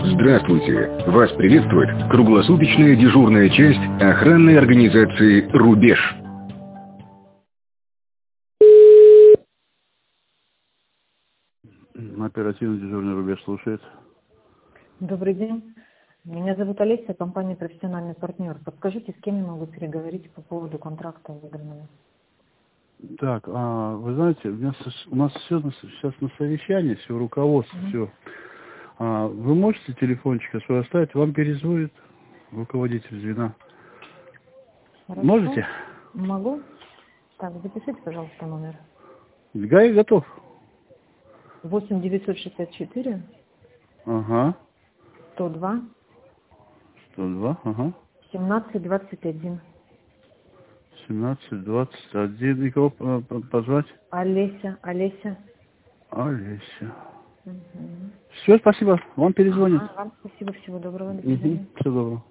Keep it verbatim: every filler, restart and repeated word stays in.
Здравствуйте! Вас приветствует круглосуточная дежурная часть охранной организации «Рубеж». Оперативный дежурный «Рубеж» слушает. Добрый день. Меня зовут Олеся, компания «Профессиональный партнер». Подскажите, с кем я могу переговорить по поводу контракта выигранного? Так, а, вы знаете, у нас, у нас все сейчас на совещании, все руководство, mm-hmm. все. А, вы можете телефончик свой оставить, вам перезвонит руководитель звена. Хорошо. Можете? Могу. Так, запишите, пожалуйста, номер. Да, я готов. восемь девятьсот шестьдесят четыре. Ага. сто два. сто два, ага. семнадцать двадцать один. семнадцать двадцать один. И кого позвать? Олеся, Олеся. Олеся. Угу. Все, спасибо. Вам перезвонят. Ага, вам спасибо, всего доброго. До свидания. Угу. Всего доброго.